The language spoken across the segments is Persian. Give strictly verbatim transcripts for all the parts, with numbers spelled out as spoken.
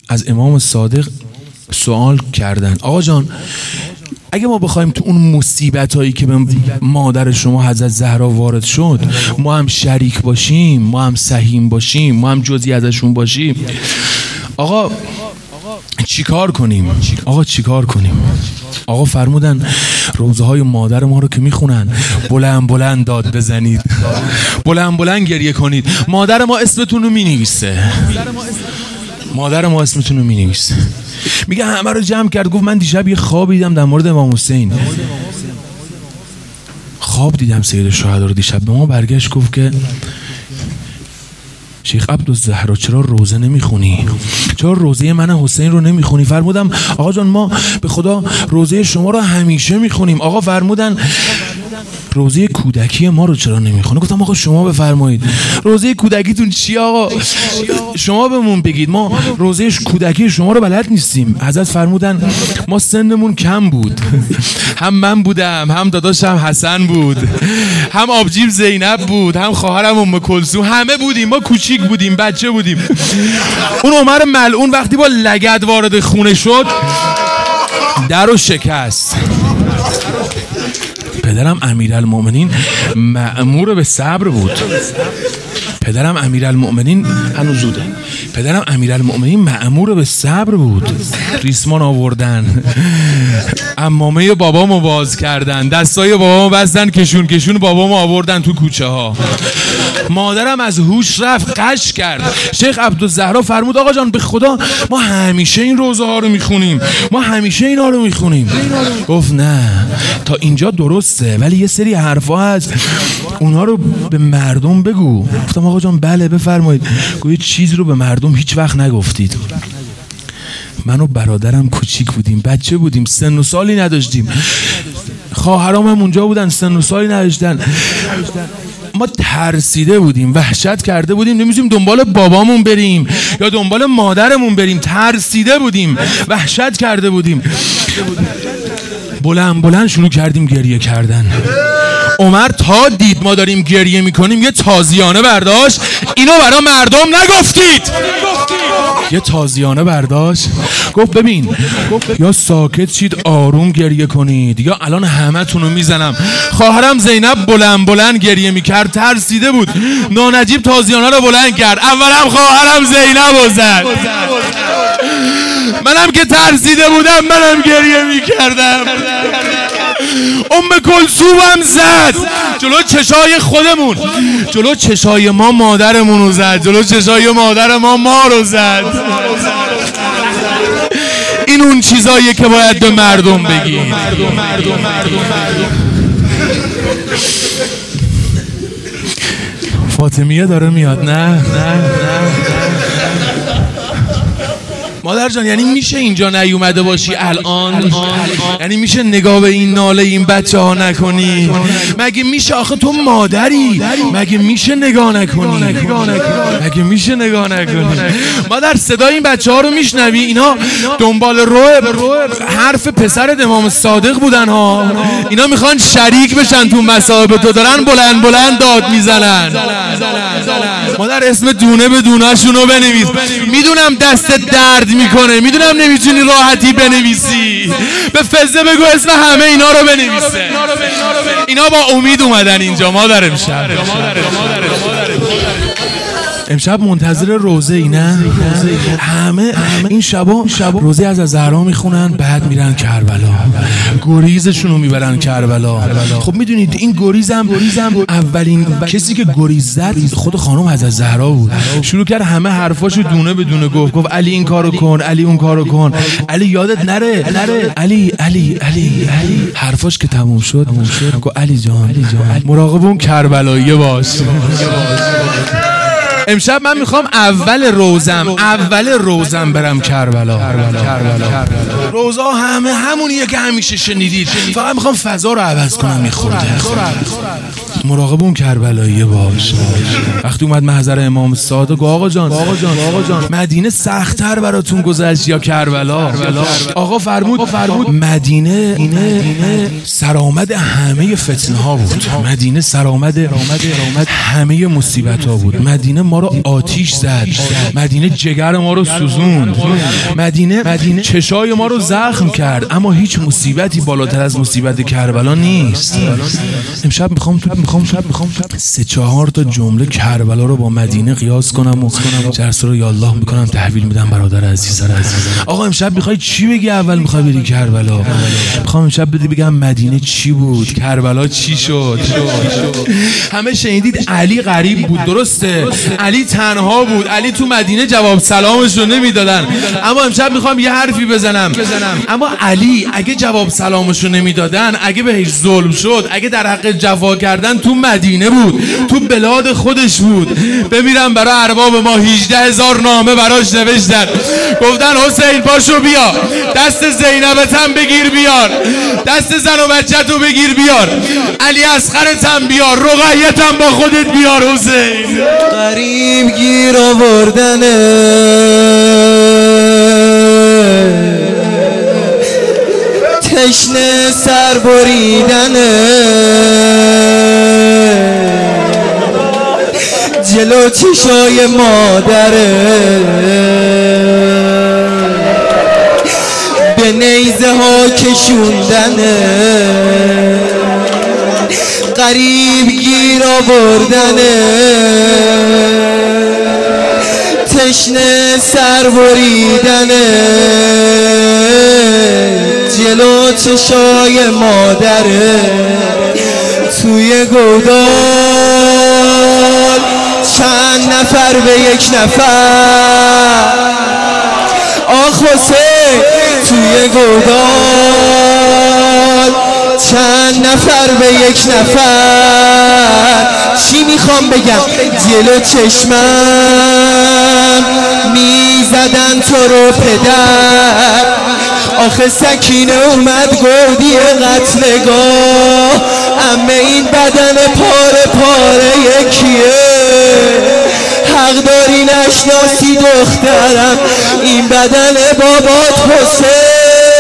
از امام صادق سوال کردن آقا جان اگه ما بخوایم تو اون مصیبت هایی که به مادر شما حضرت زهرا وارد شد ما هم شریک باشیم، ما هم سهیم باشیم، ما هم جزئی ازشون باشیم، آقا چیکار کنیم؟ آقا چیکار کنیم؟ آقا فرمودن روزه های مادر ما رو که میخونن بلند بلند داد بزنید، بلند بلند گریه کنید، مادر ما اسمتون رو مینویسه، مادر ما اسمتون رو مینویسه. میگه همه رو جمع کرد گفت من دیشب یه خواب دیدم در مورد امام حسین، خواب دیدم سید الشهدا رو دیشب. به ما برگشت گفت که شیخ عبدالزهرا چرا روزه نمیخونی؟ چرا روزه من حسین رو نمیخونی؟ فرمودم آقا جان ما به خدا روزه شما رو همیشه میخونیم. آقا فرمودن روزه کودکی ما رو چرا نمیخونه؟ گفتم آقا شما بفرمایید روزه کودکیتون چی آقا؟ شما بهمون بگید، ما روزه کودکی شما رو بلد نیستیم. حضرت فرمودن ما سنمون کم بود، هم من بودم، هم داداشم حسن بود، هم آبجیم زینب بود، هم خواهرم ام کلثوم، همه بودیم، ما کوچیک بودیم، بچه بودیم. اون عمر ملعون وقتی با لگد وارد خونه شد درو شکست. پدرم امیرالمؤمنین مأمور به صبر بود. پدرم امیرالمؤمنین هنوز زوده. پدرم امیرالمؤمنین مأمور به صبر بود. ریسمان آوردن، عمامه بابامو باز کردن، دستای بابامو بستن، کشون کشون بابامو آوردن تو کوچه ها. مادرم از هوش رفت، قش کرد. شیخ عبدالزهرا فرمود آقا جان به خدا ما همیشه این روزه ها رو میخونیم، ما همیشه اینا رو میخونیم. گفت نه تا اینجا درسته ولی یه سری حرفا هست اونها رو به مردم بگو. گفتم آقا جان بله بفرمایید. گویا چیز رو به مردم هیچ وقت نگفتید. من و برادرم کوچیک بودیم، بچه بودیم، سن و سالی نداشتیم، خواهرام هم اونجا بودن سن و سالی نداشتن. ما ترسیده بودیم، وحشت کرده بودیم، نمی‌دونیم دنبال بابامون بریم یا دنبال مادرمون بریم. ترسیده بودیم، وحشت کرده بودیم. بلند بلند شروع کردیم گریه کردن. عمر تا دید ما داریم گریه میکنیم یه تازیانه برداشت، اینو برای مردم نگفتید. یه تازیانه برداشت گفت ببین یا ساکت شید آروم گریه کنید یا الان همه تونو میزنم. خواهرم زینب بلند بلند گریه میکرد، ترسیده بود. نانجیب تازیانه رو بلند کرد، اولم خواهرم زینب رو زد. منم که ترسیده بودم منم گریه میکردم. ام کلثوم هم زد جلو چشای خودمون، جلو چشای ما مادرمون رو زد، جلو چشای مادر ما ما رو زد. این اون چیزاییه که باید به مردم بگید. فاطمیه داره میاد. نه نه نه مادر جان یعنی میشه اینجا نیومده باشی الان؟ یعنی میشه نگاه به این ناله این بچه ها نکنی؟ مگه میشه آخه تو مادری؟ مگه میشه نگاه نکنی؟ مگه میشه نگاه نکنی؟ مادر صدای این بچه ها رو میشنوی؟ اینا دنبال رو حرف پسر امام صادق بودن ها. اینا میخوان شریک بشن تو مصائب تو، دارن بلند بلند داد میزنن. مادر اسم دونه به دونه شونو بنویس. میدونم دست درد میکنه، میدونم نمیتونی راحتی بنویسی، به فزه بگو اسم همه اینا رو بنویسه. اینا با امید اومدن اینجا مادر. امشب امشب منتظر روزه ای نه؟ همه این شبا روزه از زهرا میخونن، بعد میرن کربلا، گریزشون رو میبرن کربلا. خب میدونید این گریزم اولین کسی که گریز زد خود خانم حضرت زهرا بود. شروع کرد همه حرفاشو دونه به دونه گفت. گفت علی این کارو کن، علی اون کارو کن، علی یادت نره، علی علی علی حرفاش که تموم شد گفت علی جان مراقب اون کربلاییه باش. امشب من میخوام اول روزم اول روزم برم کربلا. روزا همه همونیه که همیشه شنیدید، فقط میخوام فضا رو عوض کنم. میخورده مراقب اون کربلاییه باش. وقتی اومد محضر امام صادق، آقا جان آقا جان آقا جان مدینه سخت‌تر براتون گذشت یا کربلا؟ آقا فرمود فرمود مدینه سرآمد همه فتنه ها بود. مدینه سرآمد همه مصیبت ها بود. مدینه ما رو آتیش زد. مدینه جگر ما رو سوزوند. مدینه مدینه چشای ما رو زخم کرد. اما هیچ مصیبتی بالاتر از مصیبت کربلا نیست. امشب میخوام تو میخوام شب میخوام سه چهار تا جمله کربلا رو با مدینه قیاس کنم و جرس رو یا الله میکنم تحویل میدم برادر عزیز. آقا امشب میخوای چی بگی؟ اول میخوای بری کربلا. میخوام امشب بدی بگم مدینه چی بود، کربلا چی شد. همه شنیدید علی غریب بود، درسته؟ علی تنها بود. علی تو مدینه جواب سلامش رو نمیدادن. اما امشب میخوام یه حرفی بزنم. اما علی اگه جواب سلامش رو نمیدادن، اگه بهش ظلم شد، اگه در حق جفا کردن، تو مدینه بود، تو بلاد خودش بود. بمیرم برای ارباب ما هجده هزار نامه براش نوشتن، گفتن حسین پاشو بیا، دست زینبتم بگیر بیار، دست زن و بچه‌تو بگیر بیار، علی اصغرتم بیار، رقیتم با خودت بیار. حسین غریب گیر آوردنه، تشنه سر بریدنه، جلو چشای مادره، به نیزه ها کشوندنه، غریب گیر آوردنه، تشنه سر بریدنه، جلو چشای مادره، توی گودال چند نفر به یک نفر، آخ حسین توی گودال چند نفر به یک نفر. چی میخوام بگم؟ جلو چشمم میزدن تو رو پدر، آخه سکینه اومد گودی قتلگاه، اما این بدن پاره پاره یکیه، حق داری نشناسی دخترم، این بدن بابات حسین.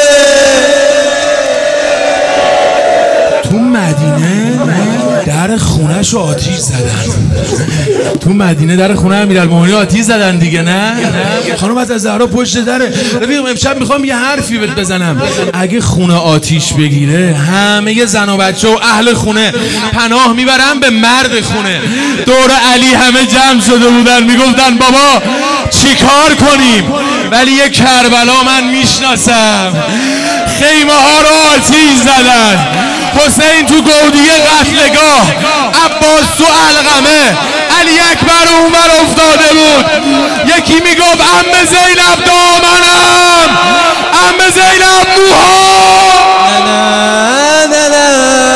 تو مدینه در خونش رو آتیش زدن. تو مدینه در خونه امیرالمومنین آتیش زدن دیگه، نه؟ خانم از زهرا پشت دره. رفیق امشب میخوام یه حرفی بهت بزنم. اگه خونه آتیش بگیره، همه زن و بچه و اهل خونه پناه میبرن به مرد خونه. دور علی همه جمع شده بودن، میگفتن بابا چی کار کنیم؟ ولی یه کربلا من میشناسم، خیمه ها رو آتیش زدن. حسین تو گودی قتلگاه، عباس تو علقمه، علی اکبر عمر افتاده بود. یکی میگفت عمه زینب دامنم، عمه زینب موها، نه نه نه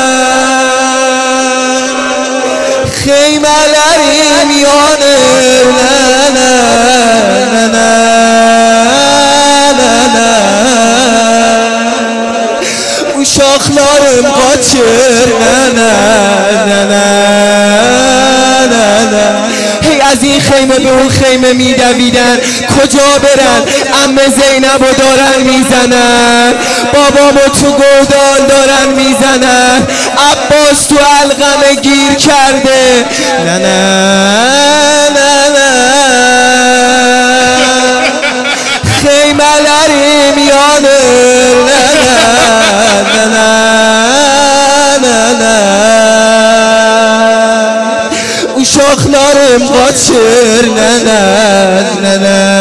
خیمه لری میانه، نه نه نه نه اون شاخلارم قاچر، نه نه نه نه نه هی از این خیمه به اون خیمه میدویدن، کجا برن؟ عمه زینبو دارن میزنن، بابامو تو گودال دارن میزنن، عباس تو علقمه گیر کرده، نه نه نه نه خیمه لری میانه، نه نه نه نه اون شاخلارم قاچر، نه نه نه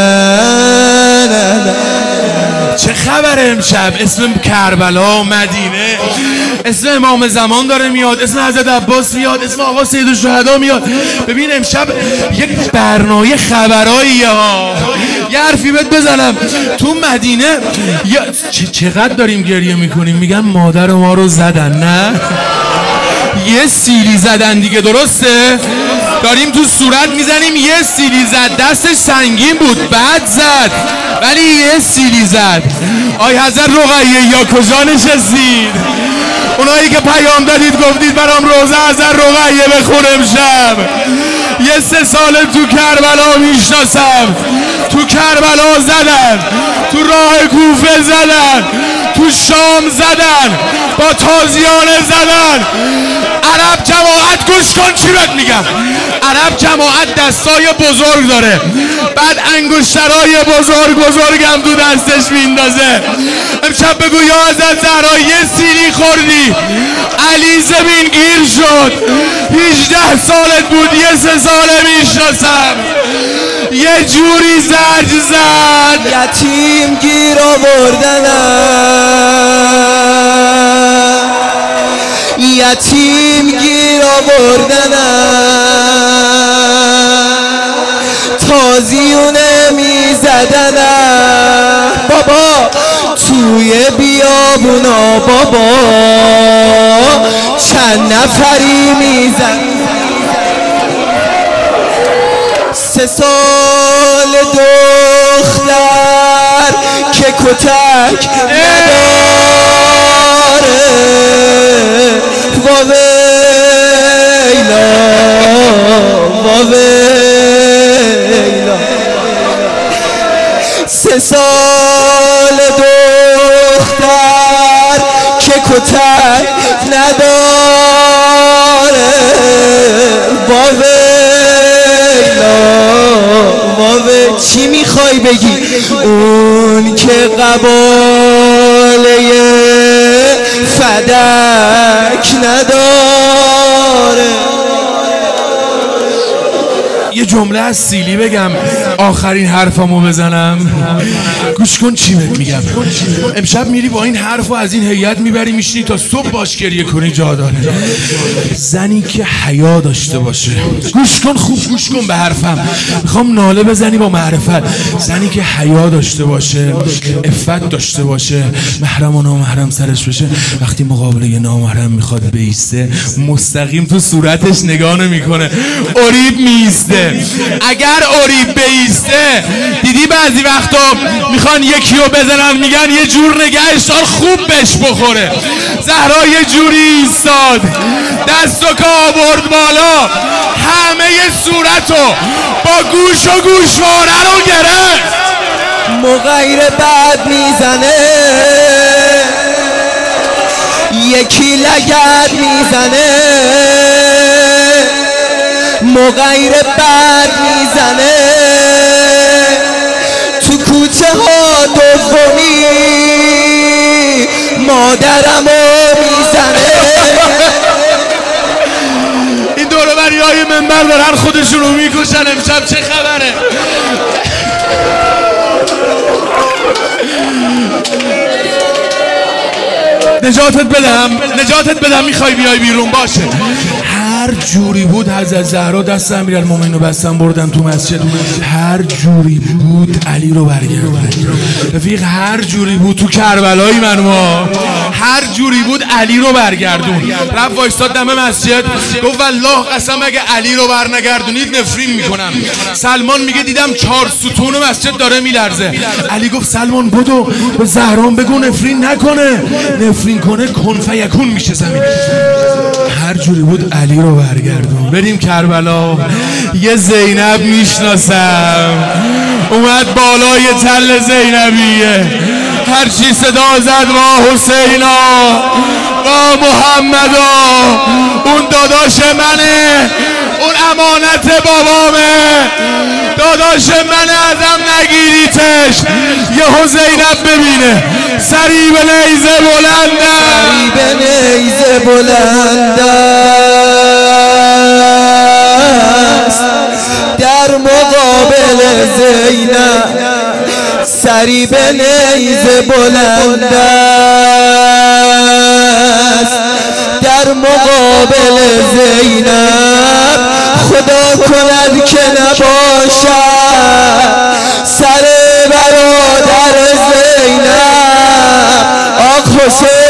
نه. چه خبره امشب؟ اسم کربلا، مدینه، اسم امام زمان داره میاد، اسم حضرت عباس میاد، اسم آقا سید الشهدا میاد. ببین امشب یک برنامه خبراییه ها. یه حرفی بهت بزنم، تو مدینه یا چقدر داریم گریه میکنیم، میگن مادر ما رو زدن، نه؟ یه سیلی زدن دیگه، درسته؟ داریم تو صورت میزنیم، یه سیلی زد، دستش سنگین بود، بعد زد، ولی یه سیلی زد. آی حضرت رقیه یا کجا نشستید؟ اونایی که پیام دادید گفتید برام روزه از رقیه بخون امشب. یه سه سال تو کربلا میشناسم، تو کربلا زدن، تو راه کوفه زدن، تو شام زدن، با تازیانه زدن. عرب جماعت گوش کن چی بهت میگم، عرب جماعت دستای بزرگ داره، بعد انگشترای بزرگ بزرگم تو دستش میندازه. امشب بگو یا حضرت زهرا یه سیری خوردی علی زمین گیر شد، هجده سالت بود، یه سه ساله میشناسم، یه جوری زرج زد. یتیم گیر آوردنم، یتیم گیر آوردنم، تازیونه میزدنم بابا توی بیابونا، بابا چند نفری میزن. سه سال دختر که کتک نداره، واویلا واویلا. سه سال دختر که کتک نداره، واویلا واویلا. چی میخوای بگی؟ اون که قباله فدک نداره. یه جمله از سیلی بگم آخرین حرفامو بزنم، گوش کن چی بهت میگم. امشب میری با این حرفو از این هیئت میبری میشینی تا صبح باش گریه کنی، جا داره. زنی که حیا داشته باشه، گوش کن خوب گوش کن به حرفم، میخوام ناله بزنی با معرفت. زنی که حیا داشته باشه، عفت داشته باشه، محرم و نامحرم سرش بشه، وقتی مقابل یه نامحرم میخواد بیسته مستقیم تو صورتش نگاه نمیکنه، اوریب میسته. اگر اوریب بیسته، دیدی بعضی وقتا میخوان یکی رو بزنن میگن یه جور نگهش دار خوب بهش بخوره. زهرا یه جوری ایستاد، دستو که آورد بالا، همه صورتو با گوش و گوشواره رو گرفت. مغیر بد میزنه، یکی لگد میزنه، مغیر بد میزنه، تو کوچه ها دومی مادرمو میزنه. این دوربری های منبر دارن خودشون رو میکشن. امشب چه خبره؟ نجاتت بدم، نجاتت بدم، میخوای بیای بیرون باشه. هر جوری بود حضرت زهرا دست امیرالمومنین رو بستن بردن تو مسجد، هر جوری بود علی رو برگردون. رفیق هر جوری بود تو کربلایی منما، هر جوری بود علی رو برگردون. رفت وایستاد دم مسجد گفت والله قسم اگه علی رو برنگردونید نفرین میکنم. سلمان میگه دیدم چهار ستون مسجد داره میلرزه. علی گفت سلمان بدو به زهران بگو نفرین نکنه، نفرین کنه کن فیکون میشه زمین. هر جوری بود علی رو برگردون. بریم کربلا. یه زینب میشناسم اومد بالای تل زینبیه، هرچی صدا زد ما حسینا با محمدا، اون داداش منه، اون امانت بابامه، داداش منه، ازم نگیریتش. یهو زینب ببینه سری به نیزه بلنده، سری به نیزه بلنده است در مقابل زینب، سری به نیزه بلنده است در مقابل زینب. خدا کند که نباشد سر برادر زینب. آق حسین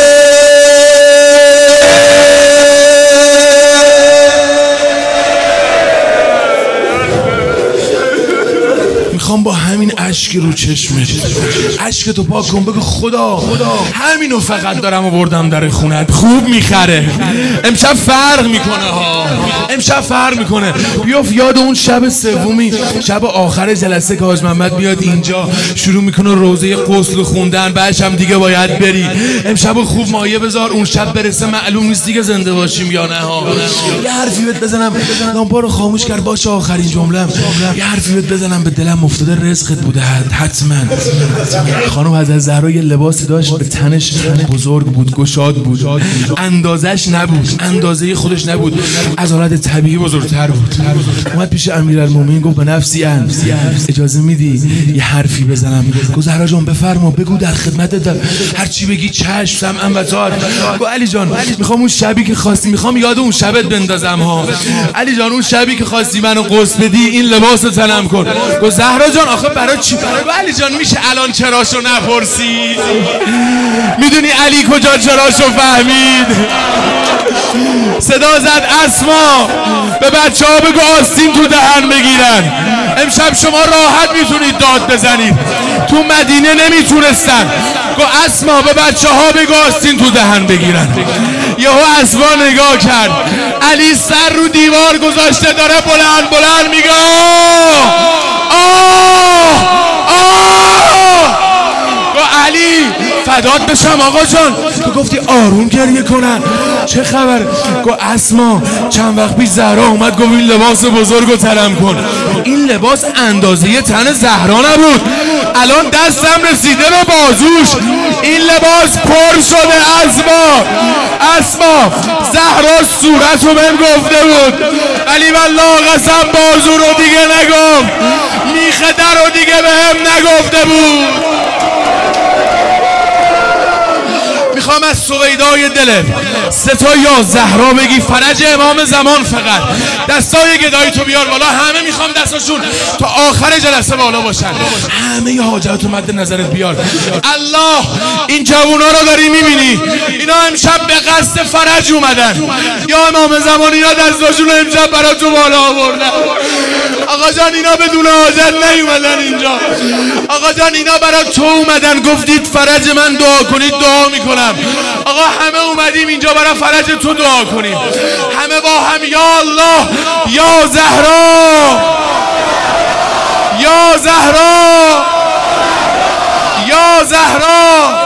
میخوام با همین اشک رو چشمت، اشک تو پاک کن، بگو خدا همینو فقط دارم آوردم در خونت، خوب میخره. امشب فرق میکنه ها، امشب فرق میکنه. بیاف یاد اون شب سومی، شب آخر جلسه که حاج محمد میاد اینجا شروع میکنه روزه غسل خوندن، بعدش هم دیگه باید بری. امشب خوب مایه بذار، اون شب برسه معلوم نیست دیگه زنده باشیم یا نه ها. یه حرفی بهت بزنم، لامپا رو خاموش کرد باشه آخرین جمله‌ام. یه حرفی بهت بزنم، به دلم افتاده رزقت بوده حتما. خانم حضرت زهرا یه لباسی داشت به تنش بزرگ بود، گشاد بود، اندازش نبود، اندازه خودش نبود، از حالت طبیعی بزرگتر بود. اومد پیش امیرالمومنین گفت به نفسی ان اجازه میدی یه حرفی بزنم؟ گفت زهرا جان بفرما، بگو در خدمتت، هر چی بگی چشم سمعم و طاعت. گفت علی جان میخوام اون شبی که خواستی، میخوام یاد اون شبت بندازم ها. علی جان اون شبی که خواستی منو قصد بدی این لباس رو تنم کن. گفت زهرا جان آخه برای چی؟ گفت علی جان میشه الان چراشو نپرسی؟ میدونی علی کجا چراشو فهمید؟ صدا زد اسما به بچه ها بگو آستین تو دهن بگیرن. امشب شما راحت میتونید داد بزنید، تو مدینه نمیتونستن. گو اسما به بچه ها بگو آستین تو دهن بگیرن. یهو اسما نگاه کرد، علی سر رو دیوار گذاشته داره بلند بلند میگه آه آه. گو علی فدات بشم آقا جان، تو گفتی آروم گریه کنن، چه خبر؟ گو اسما چند وقت پیش زهرا اومد گفت این لباس بزرگو تنم کن. این لباس اندازه تن زهرا نبود، الان دستم رسیده به بازوش، این لباس پر شده. اسما اسما زهرا صورتو بهم گفته بود، ولی والله قسم بازو رو دیگه نگفت، میخه در رو دیگه بهم نگفته بود. میخوام از سویدای دلت سه تا یا زهرا بگی، فرج امام زمان. فقط دستای گدایی تو بیار بالا، همه میخوام دستاشون تا آخر جلسه بالا باشن، همه ی حاجت مد نظرت بیار. الله این جوونا رو داری میبینی، اینا امشب به قصد فرج اومدن. یا امام زمان اینا دستاشون رو امشب برای تو بالا آوردن. آقا جان اینا بدون حاجت نیومدن اینجا، آقا جان اینا برای تو اومدن، گفتید فرج من دعا کنید دعا میکنم. آقا همه اومدیم اینجا برای فرج تو دعا کنیم، همه با هم یا الله یا زهرا یا زهرا یا زهرا